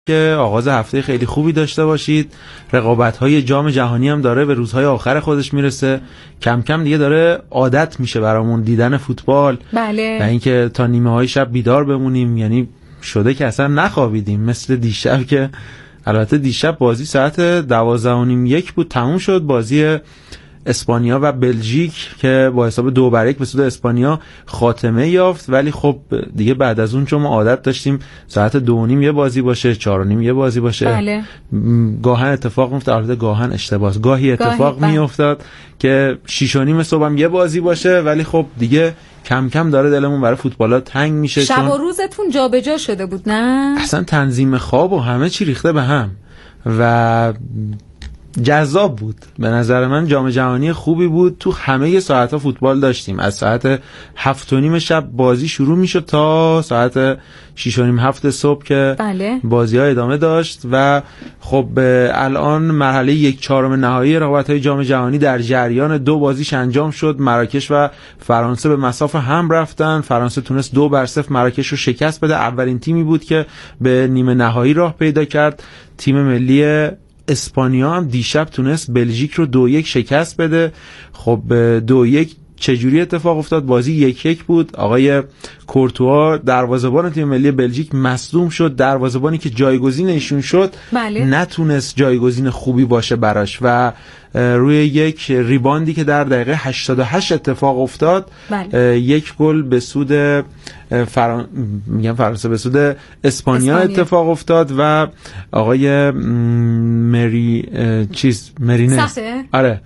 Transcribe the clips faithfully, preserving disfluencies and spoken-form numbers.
که آغاز هفته خیلی خوبی داشته باشید. رقابت‌های جام جهانی هم داره به روزهای آخر خودش میرسه. کم کم دیگه داره عادت میشه برامون دیدن فوتبال. بله. و اینکه تا نیمه های شب بیدار بمونیم، یعنی شده که اصلا نخوابیدیم، مثل دیشب که البته دیشب بازی ساعت دوازده و نیم یک بود تموم شد، بازی اسپانیا و بلژیک که با حساب دو بر یک به سود اسپانیا خاتمه یافت. ولی خب دیگه بعد از اون چون ما عادت داشتیم ساعت دو و نیم یه بازی باشه، چهار و نیم یه بازی باشه. بله. گاهن اتفاق میفته، البته گاهن اشتباهه، گاهی اتفاق گاهی میافتاد که شش و نیم صبح هم یه بازی باشه. ولی خب دیگه کم کم داره دلمون برای فوتبالا تنگ میشه. شب و روزتون جابجا شده بود نه؟ اصلا تنظیم خواب و همه چی ریخته به هم و جذاب بود. به نظر من جام جهانی خوبی بود. تو همه ساعت‌ها فوتبال داشتیم. از ساعت هفت و نیم شب بازی شروع میشد تا ساعت شش و نیم هفت صبح که بله. بازی‌ها ادامه داشت. و خب الان مرحله یک چهارم نهایی رقابت‌های جام جهانی در جریان، دو بازیش انجام شد. مراکش و فرانسه به مساف هم رفتن. فرانسه تونست دو بر صفر مراکش رو شکست بده. اولین تیمی بود که به نیمه نهایی راه پیدا کرد. تیم ملی اسپانیا هم دیشب تونست بلژیک رو دو یک شکست بده. خب دو یک چجوری اتفاق افتاد؟ بازی یک یک بود. آقای کورتوا دروازه‌بان تیم ملی بلژیک مصدوم شد. دروازه‌بانی که جایگزین ایشون شد بله. نتونست جایگزین خوبی باشه براش و روی یک ریباندی که در دقیقه هشتاد و هشت اتفاق افتاد بله. یک گل به سود فران... میگم فرانسه به سود اسپانیا, اسپانیا اتفاق افتاد و آقای مری چیز مرینز آره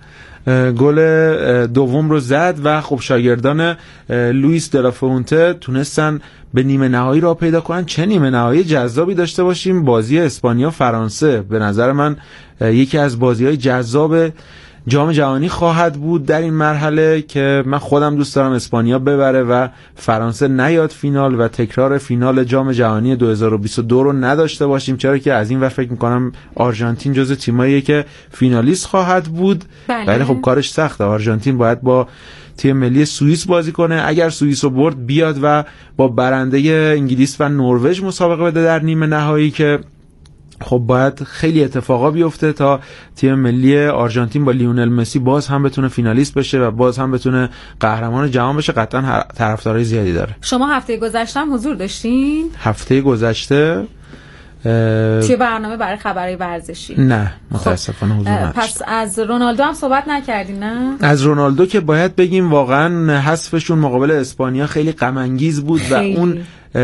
گل دوم رو زد و خب شاگردان لوئیس دلافونته تونستن به نیمه نهایی را پیدا کنن. چه نیمه نهایی جذابی داشته باشیم. بازی اسپانیا فرانسه به نظر من یکی از بازی‌های جذاب جام جهانی خواهد بود در این مرحله که من خودم دوست دارم اسپانیا ببره و فرانسه نیاد فینال و تکرار فینال جام جهانی دو هزار و بیست و دو رو نداشته باشیم، چرا که از این ور فکر میکنم آرژانتین جزو تیماییه که فینالیست خواهد بود. بله. ولی خب کارش سخته. آرژانتین باید با تیم ملی سوئیس بازی کنه. اگر سوئیس رو برد بیاد و با برنده انگلیس و نروژ مسابقه بده در نیمه نهایی که خب باید خیلی اتفاقا بیفته تا تیم ملی آرژانتین با لیونل مسی باز هم بتونه فینالیست بشه و باز هم بتونه قهرمان جهان بشه. قطعا طرفدارای زیادی داره. شما هفته گذشته هم حضور داشتین؟ هفته گذشته چه برنامه برای خبرهای ورزشی؟ نه متاسفانه حضور نداشتم. پس از رونالدو هم صحبت نکردین نه؟ از رونالدو که باید بگیم واقعا حذفشون مقابل اسپانیا خیلی غم انگیز بود خیلی. و اون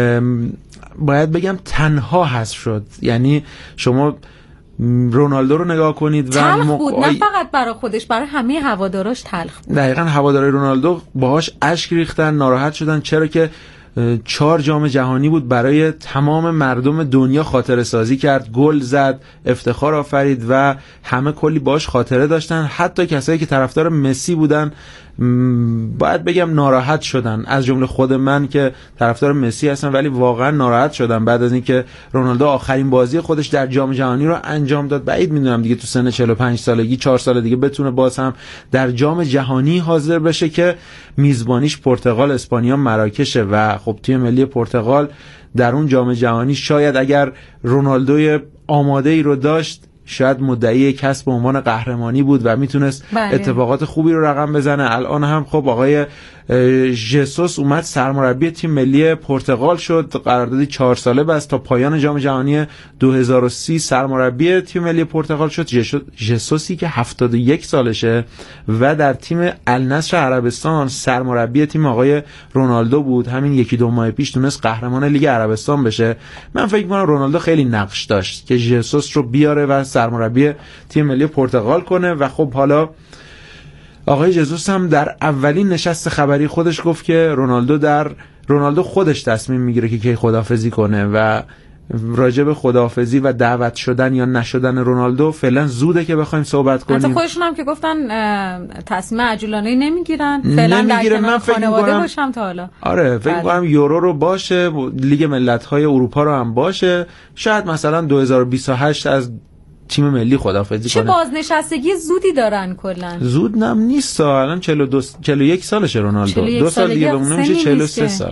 باید بگم تنها حذف شد. یعنی شما رونالدو رو نگاه کنید و تلخ بود، نه فقط برای خودش، برای همه هواداراش تلخ بود. دقیقاً هوادارهای رونالدو باهاش اشک ریختن، ناراحت شدن، چرا که چهار جام جهانی بود برای تمام مردم دنیا خاطره سازی کرد، گل زد، افتخار آفرید و همه کلی باش خاطره داشتن. حتی کسایی که طرفدار مسی بودن باید بگم ناراحت شدن، از جمله خود من که طرفدار مسی هستم، ولی واقعا ناراحت شدم بعد از اینکه رونالدو آخرین بازی خودش در جام جهانی رو انجام داد. بعید میدونم دیگه تو سن چهل و پنج سالگی چهار سال دیگه بتونه باز هم در جام جهانی حاضر بشه که میزبانیش پرتغال، اسپانیا، مراکشه و خب تیم ملی پرتغال در اون جام جهانی شاید اگر رونالدو آماده ای رو داشت شاید مدعی کسب عنوان قهرمانی بود و میتونست بله. اتفاقات خوبی رو رقم بزنه. الان هم خب آقای ژسوس اومد سرمربی تیم ملی پرتغال شد، قراردادی چهار ساله بست تا پایان جام جهانی دو هزار و سی سرمربی تیم ملی پرتغال شد. ژسوسی که هفتاد و یک سالشه و در تیم النصر عربستان سرمربی تیم آقای رونالدو بود. همین یکی دو ماه پیش تونست قهرمان لیگ عربستان بشه. من فکر می‌کنم رونالدو خیلی نقش داشت که ژسوس رو بیاره و سرمربی تیم ملی پرتغال کنه و خب حالا آقای ژسوس هم در اولین نشست خبری خودش گفت که رونالدو در رونالدو خودش تصمیم میگیره که کی خداحافظی کنه و راجع به خداحافظی و دعوت شدن یا نشدن رونالدو فعلا زوده که بخوایم صحبت کنیم. حتی خودشون هم که گفتن تصمیم عجولانه نمیگیرن، فعلا در کنار خانواده باشم تا حالا. آره فکر می‌کنم یورو رو باشه، لیگ ملت‌های اروپا رو هم باشه، شاید مثلا دو هزار و بیست و هشت از تیم ملی خداحافظی کنه. کنه. چه بازنشستگی زودی دارن کلا. زود نم نیست، الان چهل و دو چهل و یک سالشه رونالدو. دو سال دیگه بمونه میشه چهل و سه سال.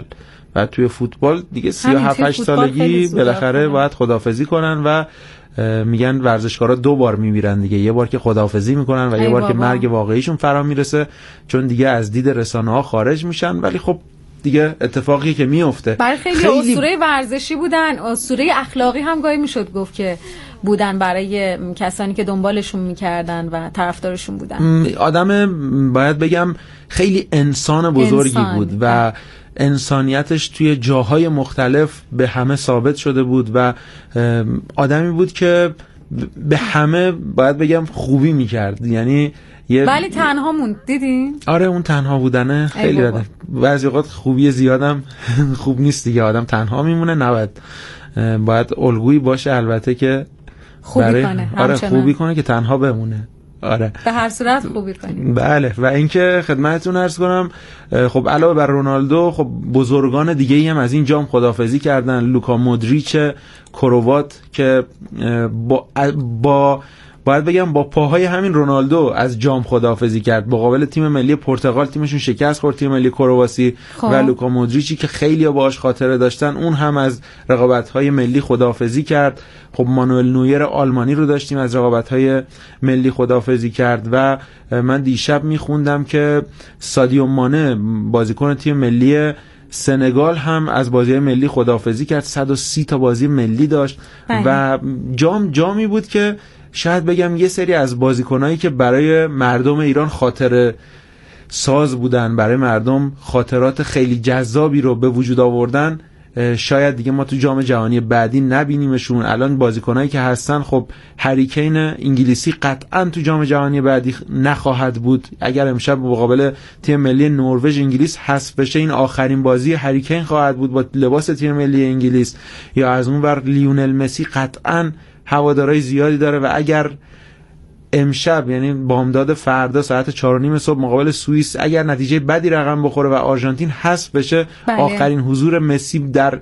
و توی فوتبال دیگه سی و هفت هشت سالگی بالاخره باید خداحافظی کنن و میگن ورزشکارا دو بار میمیرن دیگه، یه بار که خداحافظی میکنن و یه بار بابا. که مرگ واقعیشون فرا میرسه، چون دیگه از دید رسانه ها خارج میشن. ولی خب دیگه اتفاقی که میفته. برای خیلی, خیلی اسطوره ورزشی بودن، اسطوره اخلاقی هم گاهی میشد گفت که بودن برای کسانی که دنبالشون میکردن و طرفدارشون بودن. آدم باید بگم خیلی انسان بزرگی انسان. بود و انسانیتش توی جاهای مختلف به همه ثابت شده بود و آدمی بود که به همه باید بگم خوبی میکرد. یعنی یه ولی تنها موند، دیدین؟ آره اون تنها بودنه خیلی بده. بعضی اوقات خوبی زیادم خوب نیست دیگه، آدم تنها میمونه، نباید باید الگویی باشه البته که خوبی برای... کنه آره خوبی کنه که تنها بمونه. آره به هر صورت خوبی کنیم. بله. و اینکه خدمتتون عرض کنم خب علاوه بر رونالدو خب بزرگان دیگه‌ای هم از این جام خداحافظی کردن. لوکا مودریچ کروات که با با باید بگم با پاهای همین رونالدو از جام خداحافظی کرد، مقابل تیم ملی پرتغال تیمشون شکست خورد، تیم ملی کرواسی. و لوکا مودریچی که خیلی باهاش خاطره داشتن اون هم از رقابت‌های ملی خداحافظی کرد. خب مانوئل نویر آلمانی رو داشتیم از رقابت‌های ملی خداحافظی کرد. و من دیشب میخوندم که سادیو مانه بازیکن تیم ملی سنگال هم از بازی ملی خداحافظی کرد، صد و سی تا بازی ملی داشت. بله. و جام جامی بود که شاید بگم یه سری از بازیکنایی که برای مردم ایران خاطره ساز بودن، برای مردم خاطرات خیلی جذابی رو به وجود آوردن، شاید دیگه ما تو جام جهانی بعدی نبینیمشون. الان بازیکنایی که هستن خب هری کین انگلیسی قطعا تو جام جهانی بعدی نخواهد بود. اگر امشب مقابل تیم ملی نروژ انگلیس حذف بشه این آخرین بازی هری کین خواهد بود با لباس تیم ملی انگلیس. یا از اون ور لیونل مسی قطعا هوادارهای زیادی داره و اگر امشب یعنی بامداد فردا ساعت چهار و نیم صبح مقابل سوئیس اگر نتیجه بدی رقم بخوره و آرژانتین حذف بشه، بله. آخرین حضور مسی در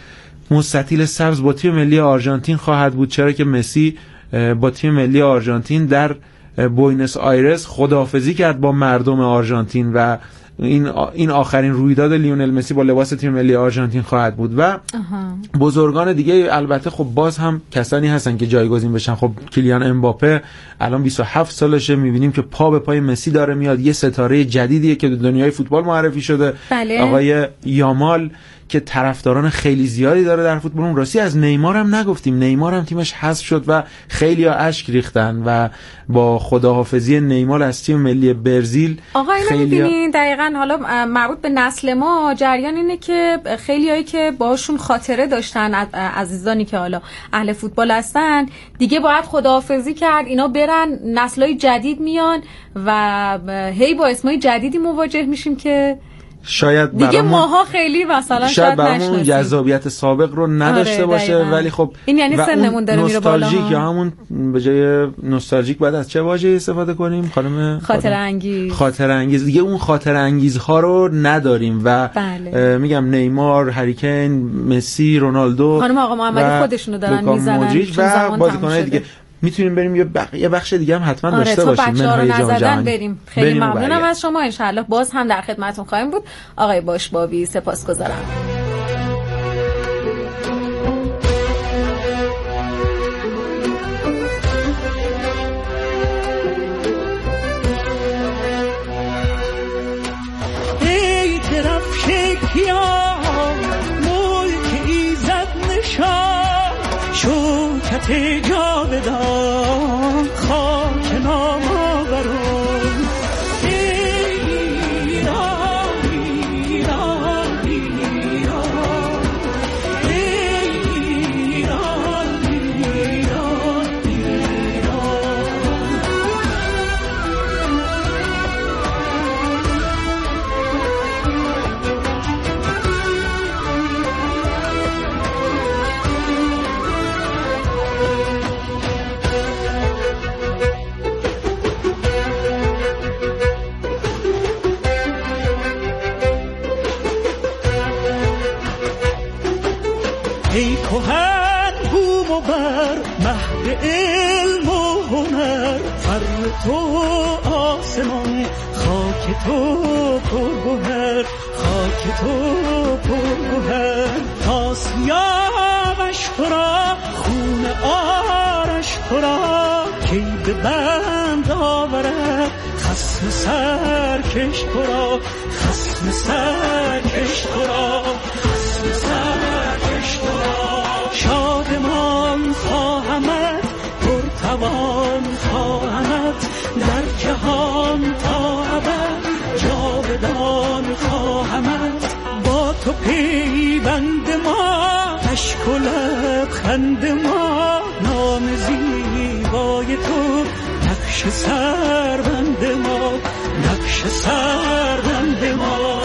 مستطیل سبز با تیم ملی آرژانتین خواهد بود، چرا که مسی با تیم ملی آرژانتین در بوینس آیرس خداحافظی کرد با مردم آرژانتین و این این آخرین رویداد لیونل مسی با لباس تیم ملی آرژانتین خواهد بود. و اها. بزرگان دیگه البته خب باز هم کسانی هستن که جایگزین بشن. خب کیلیان امباپه الان بیست و هفت سالشه، میبینیم که پا به پای مسی داره میاد، یه ستاره جدیدیه که دنیای فوتبال معرفی شده. بله. آقای یامال که طرفداران خیلی زیادی داره در فوتبال. اون راستی از نیمار هم نگفتیم، نیمار هم تیمش حذف شد و خیلی ها اشک ریختن و با خداحافظی نیمار از تیم ملی برزیل. آقا اینو می‌بینین دقیقاً حالا مربوط به نسل ما جریان اینه که خیلیایی که باشون خاطره داشتن عزیزانی که حالا اهل فوتبال هستن دیگه باید خداحافظی کرد، اینا برن، نسل‌های جدید میان و هی با اسمای جدیدی مواجه میشیم که شاید دیگه ماها خیلی مثلا شاید برامون جذابیت سابق رو نداشته آره باشه دقیقا. ولی خب این یعنی سنمون داره میره بالا. نوستالژیک یا همون به جای نوستالژیک بعد از چه واژه‌ای استفاده کنیم خانم؟ خاطره انگیز. خاطره انگیز دیگه اون خاطره انگیزها رو نداریم و بله. میگم نیمار، هری کین، مسی، رونالدو، خانم آقا محمدی خودشونو دارن میزنن و بازیکن‌های دیگه. میتونیم بریم یه, بق... یه بخش دیگه هم حتما آره داشته باشیم. منهای جام جهانی بریم. خیلی ممنونم از شما، ان شاءالله باز هم در خدمتتون خواهیم بود. آقای باشباوی سپاسگزارم. ای طرف شکیا ملک ایزد نشان شوکت جاودان خاک نامآوران ایران ایران ایران ایران ایران ای کهن بوم و بر مهد علم و هنر، فر تو آسمان، خاک تو پرگوهر، خاک تو پرگوهر. آسیابش پرا، خون آرش پرا، کی به بند آورد خصم سرکش پرا، خصم سرکش پرا، خصم سرکش پرا. شادمان خواهمت، پرتوان خواهمت، در جهان تا ابد جاودان خواهمت. با تو پیوند ما، اشک و لبخند ما، نام زیبای تو نقش سربند ما، نقش سربند ما.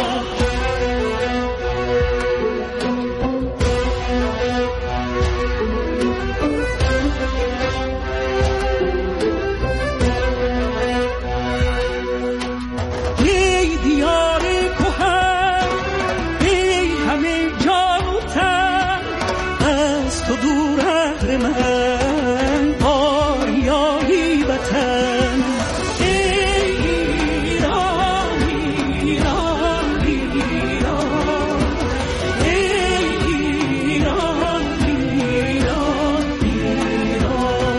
ای دیار کهن، ای همه جان و تن، از تو دور اهل من، آریایی وطن. ای ایران، ایران، ایران، ای ایران، ایران، ایران.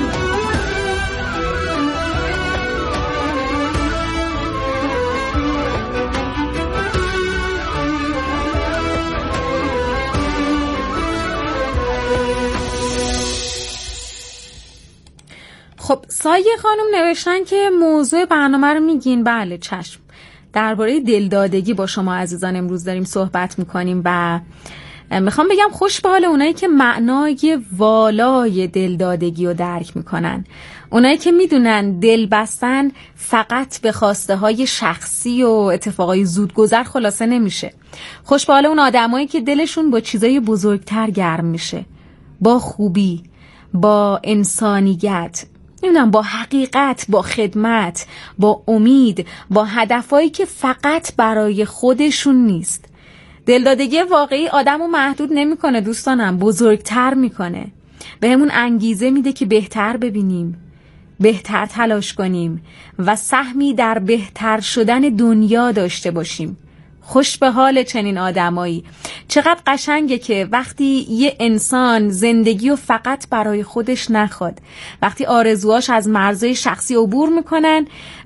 خب سایه خانم نوشتن که موضوع برنامه رو میگین. بله چشم. درباره دلدادگی با شما عزیزان امروز داریم صحبت میکنیم و میخوام بگم خوش به حال اونایی که معنای والای دلدادگی رو درک میکنن، اونایی که میدونن دل بستن فقط به خواسته های شخصی و اتفاقای زودگذر خلاصه نمیشه. خوش به حال اون آدمایی که دلشون با چیزای بزرگتر گرم میشه، با خوبی، با انسانیت، نمیدونم با حقیقت، با خدمت، با امید، با هدفایی که فقط برای خودشون نیست. دلدادگی واقعی آدمو محدود نمیکنه دوستانم، بزرگتر میکنه. بهمون انگیزه میده که بهتر ببینیم، بهتر تلاش کنیم و سهمی در بهتر شدن دنیا داشته باشیم. خوش به حال چنین آدمایی. چقدر قشنگه که وقتی یه انسان زندگی رو فقط برای خودش نخواد، وقتی آرزوهاش از مرزهای شخصی عبور میکنن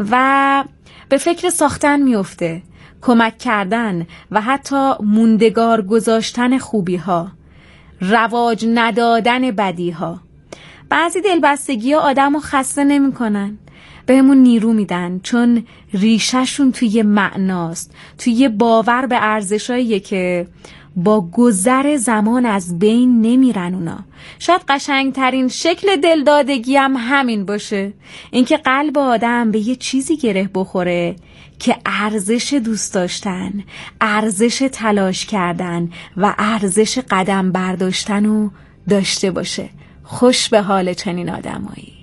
و به فکر ساختن میفته، کمک کردن و حتی موندگار گذاشتن خوبی ها، رواج ندادن بدی ها. بعضی دلبستگی ها آدم رو خسته نمی کنن، بهمون نیرو میدن، چون ریشهشون توی معناست، توی باور به ارزشاییه که با گذر زمان از بین نمیرن اونا. شاید قشنگترین شکل دلدادگی هم همین باشه، اینکه قلب آدم به یه چیزی گره بخوره که ارزش دوست داشتن، ارزش تلاش کردن و ارزش قدم برداشتن رو داشته باشه. خوش به حال چنین آدمایی.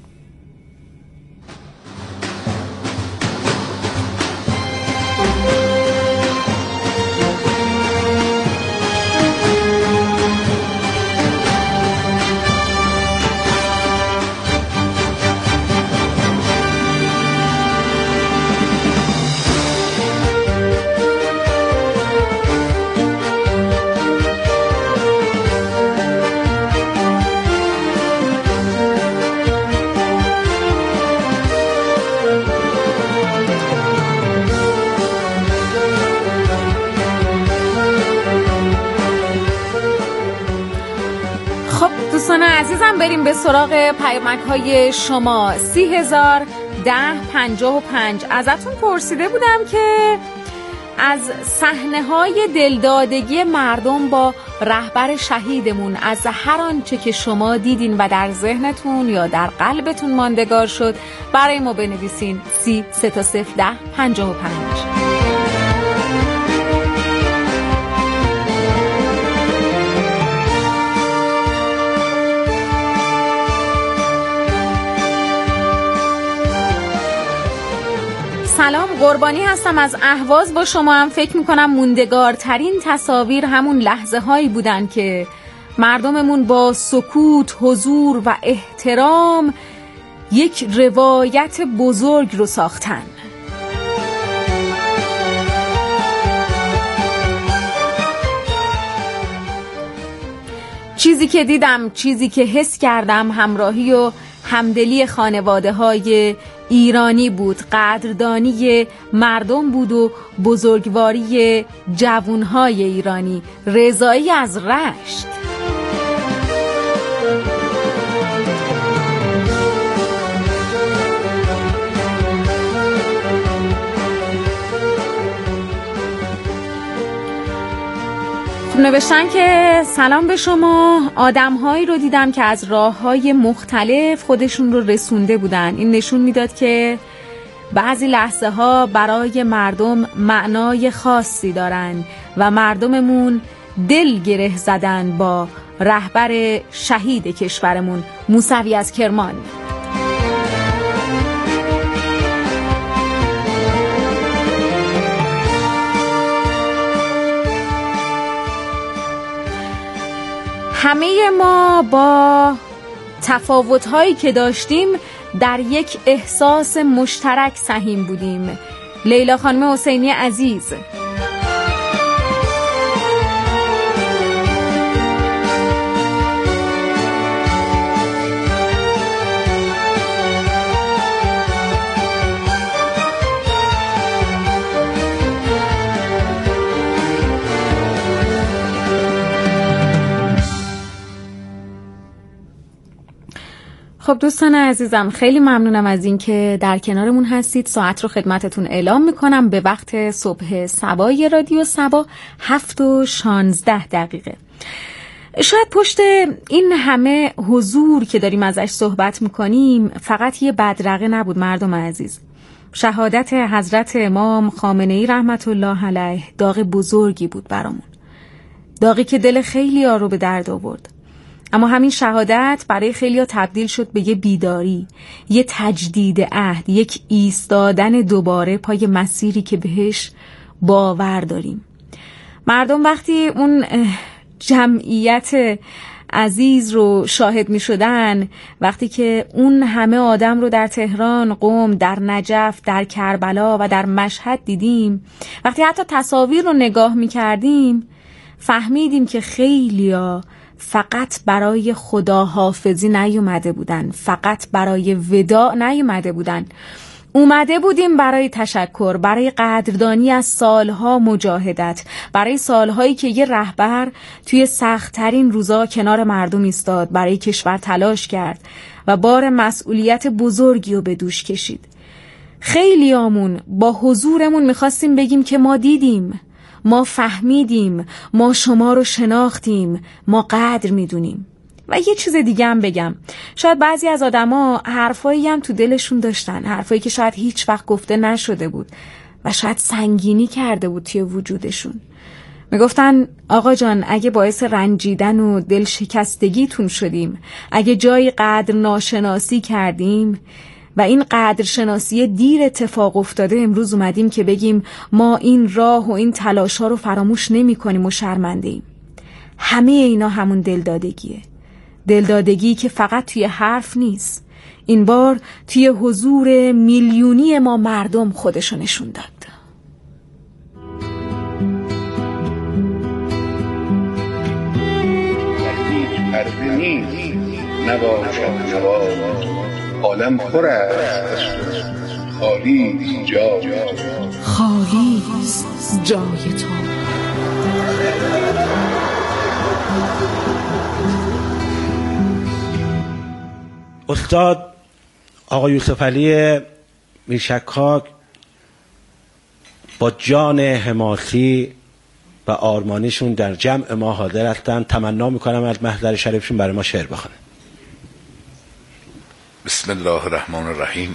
دوستان عزیزم بریم به سراغ پیامک های شما. سی هزار ده پنجاه و پنج ازتون پرسیده بودم که از صحنه های دلدادگی مردم با رهبر شهیدمون، از هر آنچه که شما دیدین و در ذهنتون یا در قلبتون ماندگار شد برای ما بنویسین. سی سه تا صفر ده پنجاه و پنج. سلام، قربانی هستم از اهواز. با شما هم فکر میکنم موندگارترین تصاویر همون لحظه هایی بودن که مردممون با سکوت، حضور و احترام یک روایت بزرگ رو ساختن. چیزی که دیدم، چیزی که حس کردم، همراهی و همدلی خانواده های ایرانی بود، قدردانی مردم بود و بزرگواری جوانهای ایرانی. رضایی از رشت. نوشتن که سلام به شما، آدم‌هایی رو دیدم که از راه‌های مختلف خودشون رو رسونده بودن. این نشون میداد که بعضی لحظه ها برای مردم معنای خاصی دارن و مردممون دل گره زدن با رهبر شهید کشورمون موسوی از کرمان. همه ما با تفاوت‌هایی که داشتیم در یک احساس مشترک سهیم بودیم. لیلا خانم حسینی عزیز. خب دوستان عزیزم، خیلی ممنونم از این که در کنارمون هستید. ساعت رو خدمتتون اعلام میکنم به وقت صبح سبای رادیو سبا هفت و شانزده دقیقه. شاید پشت این همه حضور که داریم ازش صحبت میکنیم فقط یه بدرقه نبود مردم عزیز. شهادت حضرت امام خامنه‌ای رحمت الله علیه داغ بزرگی بود برامون، داغی که دل خیلی ها رو به درد آورد. اما همین شهادت برای خیلی‌ها تبدیل شد به یه بیداری، یه تجدید عهد، یک ایستادن دوباره پای مسیری که بهش باور داریم. مردم وقتی اون جمعیت عزیز رو شاهد می شدن، وقتی که اون همه آدم رو در تهران، قم، در نجف، در کربلا و در مشهد دیدیم، وقتی حتی تصاویر رو نگاه می کردیم، فهمیدیم که خیلی‌ها فقط برای خداحافظی نیومده بودن، فقط برای وداع نیومده بودن، اومده بودیم برای تشکر، برای قدردانی از سالها مجاهدت، برای سالهایی که یه رهبر توی سخت‌ترین روزا کنار مردم ایستاد، برای کشور تلاش کرد و بار مسئولیت بزرگی رو به دوش کشید. خیلیامون با حضورمون میخواستیم بگیم که ما دیدیم، ما فهمیدیم، ما شما رو شناختیم، ما قدر میدونیم. و یه چیز دیگه هم بگم، شاید بعضی از آدما حرفایی هم تو دلشون داشتن، حرفایی که شاید هیچ وقت گفته نشده بود و شاید سنگینی کرده بود توی وجودشون. میگفتن آقا جان، اگه باعث رنجیدن و دل شکستگیتون شدیم، اگه جای قدر ناشناسی کردیم و این قدرشناسی دیر اتفاق افتاده، امروز اومدیم که بگیم ما این راه و این تلاشا رو فراموش نمی کنیم و شرمنده ایم. همه اینا همون دلدادگیه، دلدادگی که فقط توی حرف نیست، این بار توی حضور میلیونی ما مردم خودشو نشون داد. هیچ پرده نیست نباشد نباشد، عالم پر است خالی جا خالی جای تو. استاد آقا یوسف علی میرشکاک با جان حماسی و آرمانیشون در جمع ما حاضر هستند. تمنا میکنم از محضر شریفشون برای ما شعر بخونه. بسم الله الرحمن الرحیم.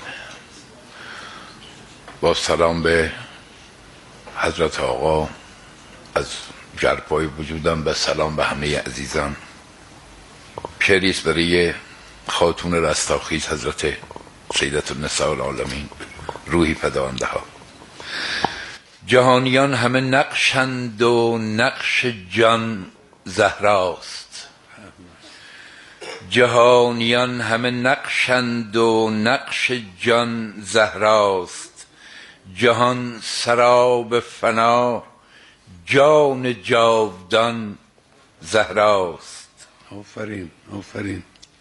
با سلام به حضرت آقا از جرپای وجودم و سلام به همه عزیزان. شعریست برای خاتون رستاخیز حضرت سیدة النساء العالمین، روحی فداینده ها. جهانیان همه نقشند و نقش جان زهراست، جهانیان همه نقشند و نقش جان زهراست. جهان سراب فنا، جان جاودان زهراست. آفرین آفرین.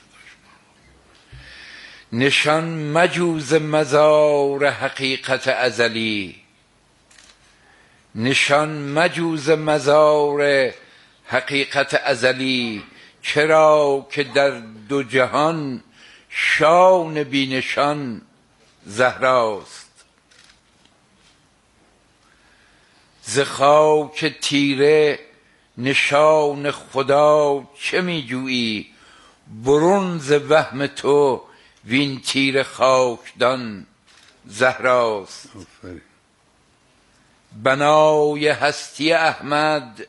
نشان مجوز مزار حقیقت ازلی، نشان مجوز مزار حقیقت ازلی. چرا که در دو جهان شان بی نشان زهراست. ز خاک تیره نشان خدا چه می جویی؟ برون ز وهم تو وین تیر خاکدان زهراست. بنای هستی احمد،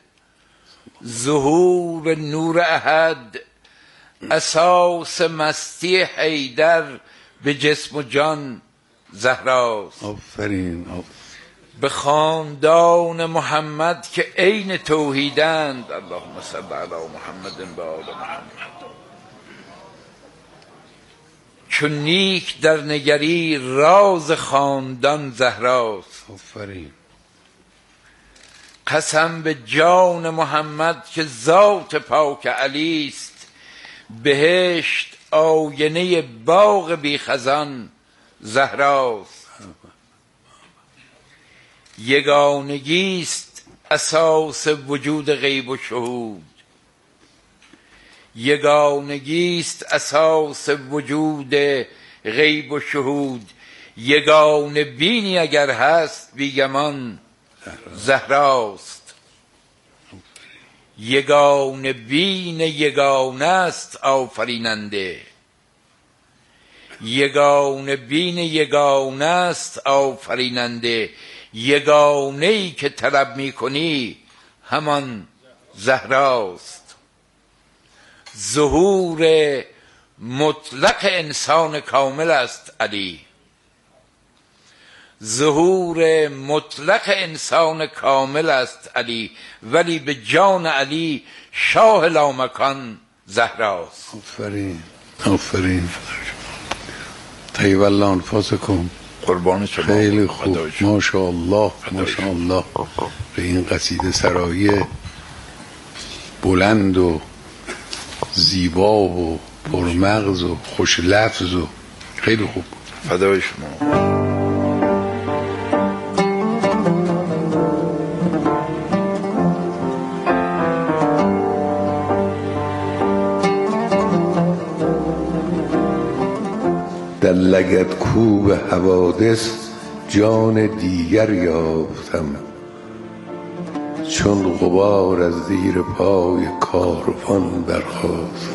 ظهور نور احد. اساس مستی حیدر به جسم و جان زهراست. آفرین. به خاندان محمد که عین توحیدند. اللهم صل علی محمد و آل محمد. چون نیک در نگری راز خاندان زهراست. آفرین. قسم به جان محمد که ذات پاک علی است. بهشت آینه باغ بی خزان زهراست. یگانگی است اساس وجود غیب و شهود. یگانگی است اساس وجود غیب و شهود. یگانه بینی اگر هست بیگمان زهراست. یگانه بین یگانه است آفریننده. یگانه بین یگانه است آفریننده. یگانه ای که طلب می کنی همان زهراست. ظهور مطلق انسان کامل است علی. ظهور مطلق انسان کامل است علی، ولی به جان علی شاه لامکان زهراست. آفرین آفرین. طیب الله انفاسکم. قربان شما. خیلی خوب. ماشاءالله ماشاءالله. به این قصیده سرایی بلند و زیبا و پرمغز و خوش لفظ و خیلی خوب. فدای شما. در لگد کوب حوادث جان دیگر یافتم. چون غبار از زیر پای کاروان برخاست.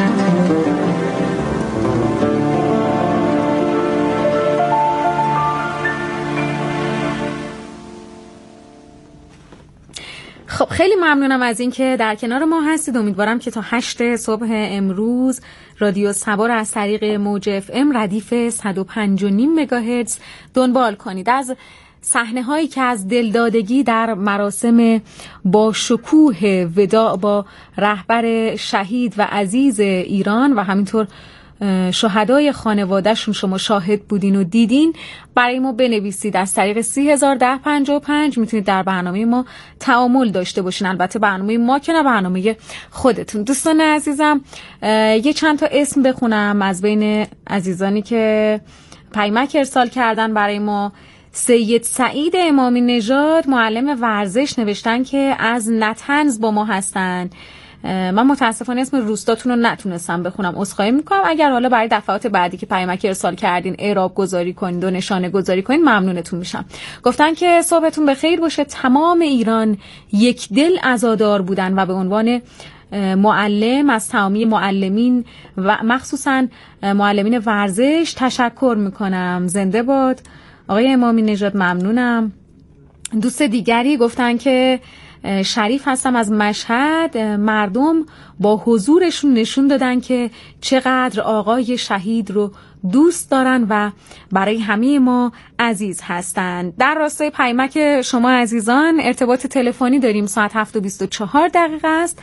خب خیلی ممنونم از اینکه در کنار ما هستید. امیدوارم که تا هشت صبح امروز رادیو صبا را از طریق موج اف ام ردیف صد و پنج و نیم مگاهرتز دنبال کنید. از صحنه هایی که از دلدادگی در مراسم با شکوه وداع با رهبر شهید و عزیز ایران و همینطور شهدای خانوادهشون شما شاهد بودین و دیدین، برای ما بنویسید از طریق سی هزار ده پنجاه و پنج. میتونید در برنامه ما تعامل داشته باشین. البته برنامه ما که نه، برنامه خودتون. دوستان عزیزم، یه چند تا اسم بخونم از بین عزیزانی که پیامک ارسال کردن برای ما. سید سعید امامی نژاد معلم ورزش نوشتن که از نطنز با ما هستن. من متاسفانه اسم روستاتون رو نتونستم بخونم، عذرخواهی میکنم. اگر حالا برای دفعات بعدی که پیامک ارسال کردین اعراب گذاری کنید و نشانه گذاری کنید ممنونتون میشم. گفتن که صبحتون بخیر باشه. تمام ایران یک دل عزادار بودن و به عنوان معلم از تمامی معلمین و مخصوصا معلمین ورزش تشکر میکنم. زنده باد آقای امامی نژاد. ممنونم. دوست دیگری گفتن که شریف هستم از مشهد. مردم با حضورشون نشون دادن که چقدر آقای شهید رو دوست دارن و برای همه ما عزیز هستند. در راستای پیامک شما عزیزان ارتباط تلفنی داریم. ساعت هفت و بیست و چهار دقیقه است.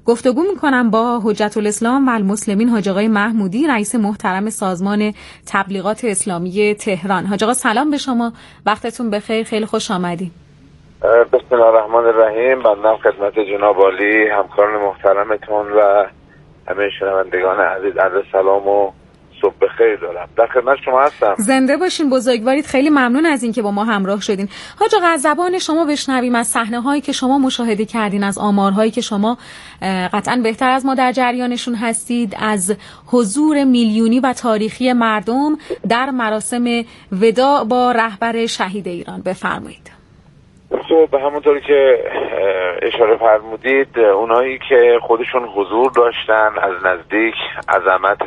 گفتگو میکنم با حجت الاسلام و المسلمین حاج آقای محمودی، رئیس محترم سازمان تبلیغات اسلامی تهران. حاج آقا سلام به شما، وقتتون بخیر، خیلی خوش آمدید. بسم الله الرحمن الرحیم. بنده خدمت جناب عالی همکاران محترمتون و همه شنوندگان عزیز عرض سلام و صبح بخیر دارم. در خدمت شما هستم. زنده باشین، بزرگوارید. خیلی ممنون از این که با ما همراه شدین. حاج آقا از زبان شما بشنویم، از صحنه‌هایی که شما مشاهده کردین، از آمارهایی که شما قطعاً بهتر از ما در جریانشون هستید، از حضور میلیونی و تاریخی مردم در مراسم وداع با رهبر شهید ایران. بفرمایید. خب به همونطوری که اشاره فرمودید، اونایی که خودشون حضور داشتن از نزدیک عظمت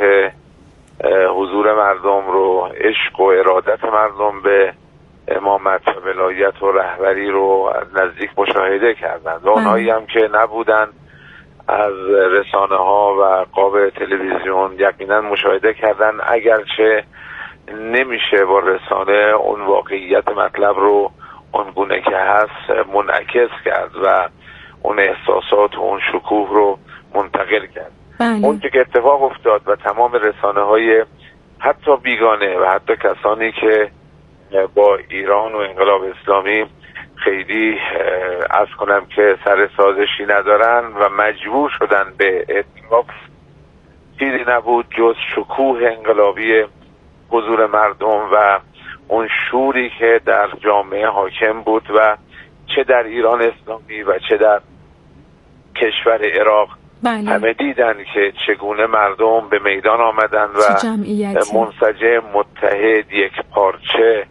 حضور مردم رو، عشق و ارادت مردم به امامت و ولایت و رهبری رو از نزدیک مشاهده کردند و اونایی هم که نبودن از رسانه ها و قاب تلویزیون یقینا مشاهده کردن، اگرچه نمیشه با رسانه اون واقعیت مطلب رو اونگونه که هست منعکس کرد و اون احساسات و اون شکوه رو منتقل کرد. بله. اون که اتفاق افتاد و تمام رسانه های حتی بیگانه و حتی کسانی که با ایران و انقلاب اسلامی خیلی عرض کنم که سر سازشی ندارن و مجبور شدن به اعتراف، چیزی نبود جز شکوه انقلابی حضور مردم و اون شوری که در جامعه حاکم بود و چه در ایران اسلامی و چه در کشور عراق. بله. همه دیدن که چگونه مردم به میدان آمدن و منسجم، متحد، یک پارچه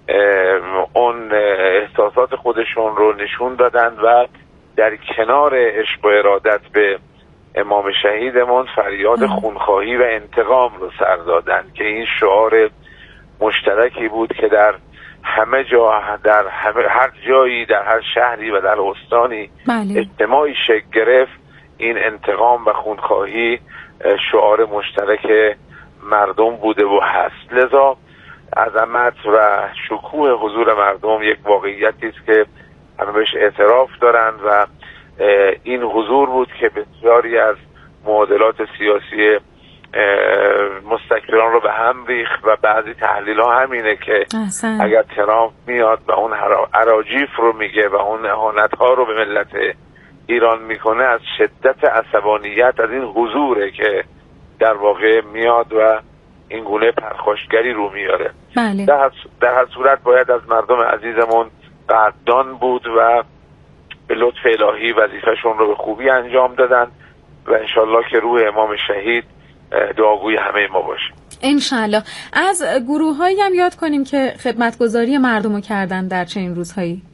اون احساسات خودشون رو نشون دادن و در کنار عشق و ارادت به امام شهیدمون فریاد خونخواهی و انتقام رو سر دادن که این شعار مشترکی بود که در همه جا، در همه هر جایی، در هر شهری و در استانی بله. اجتماعی شکل گرفت. این انتقام و خونخواهی شعار مشترک مردم بوده و هست. لذا عظمت و شکوه حضور مردم یک واقعیتی است که همه بهش اعتراف دارند و این حضور بود که بسیاری از معادلات سیاسی مستکبران رو به هم ریخت و بعضی تحلیل ها همینه که احسن. اگر ترامپ میاد و اون اراجیف رو میگه و اون اهانت ها رو به ملت ایران میکنه، از شدت عصبانیت از این حضوره که در واقع میاد و این گونه پرخاشگری رو میاره. بله. در, در هر صورت باید از مردم عزیزمون قدردان بود و به لطف الهی وظیفهشون رو به خوبی انجام دادن و انشالله که روح امام شهید دعاگوی همه ما باشه. انشالله. از گروه هایی هم یاد کنیم که خدمتگزاری مردم رو کردن در چنین روزهایی.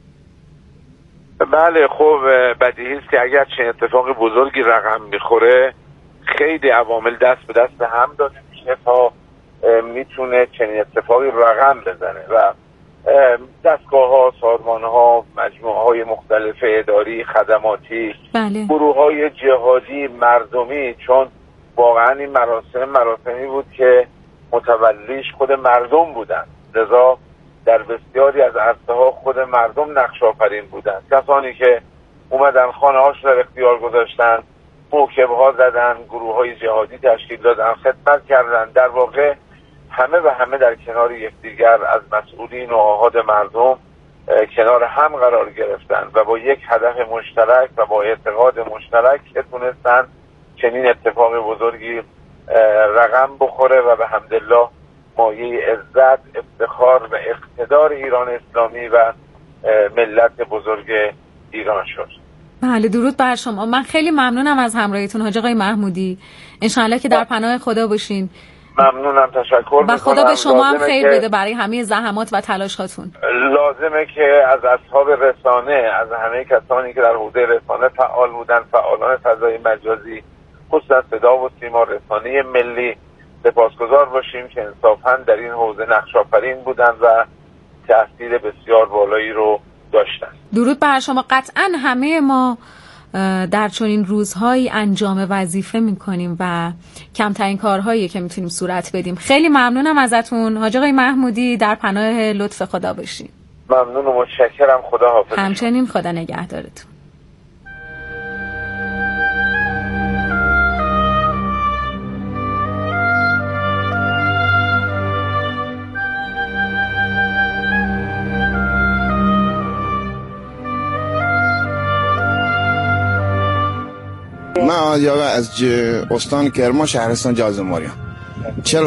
بله، خب بدیهی است که اگر چنین اتفاق بزرگی رقم میخوره خیلی عوامل دست به دست هم داده میشه تا میتونه چنین اتفاقی رقم بزنه و دستگاه ها، سازمان ها، مجموعه های مختلف اداری، خدماتی، بله. گروه های جهادی، مردمی، چون واقعا این مراسم مراسمی بود که متولیش خود مردم بودن، لذا در بسیاری از عرصه ها خود مردم نقش آفرین بودن. کسانی که اومدن خانه هاش در اختیار گذاشتن، موکب ها زدن، گروه های جهادی تشکیل دادن، خدمت کردن، در واقع همه و همه در کنار یکدیگر از مسئولین و آحاد مردم کنار هم قرار گرفتن و با یک هدف مشترک و با اعتقاد مشترک که تونستن چنین اتفاق بزرگی رقم بخوره و به حمدالله مایه عزت، افتخار و اقتدار ایران اسلامی و ملت بزرگ ایران شد. بله، درود بر شما. من خیلی ممنونم از همراهیتون حاج آقای محمودی. انشاءالله که در پناه خدا باشین. ممنونم، تشکر میکنم. و خدا به شما هم خیر بده برای همه زحمات و تلاشاتون. لازمه که از اصحاب رسانه، از همه کسانی که در حوزه رسانه فعال بودن، فعالان فضای مجازی، خصوصا صدا و سیما رسانه ملی، سپاسگزار باشیم که انصافاً در این حوزه نقش آفرین بودن و تأثیر بسیار بالایی رو داشتن. درود بر شما. قطعاً همه ما در چنین روزهایی انجام وظیفه میکنیم و کمترین کارهایی که میتونیم صورت بدیم. خیلی ممنونم ازتون حاج آقای محمودی، در پناه لطف خدا باشین. ممنون و متشکرم. خدا حافظ. همچنین، خدا نگهدارتون. محمد یاغی از استان کرمان، شهرستان جازماریان.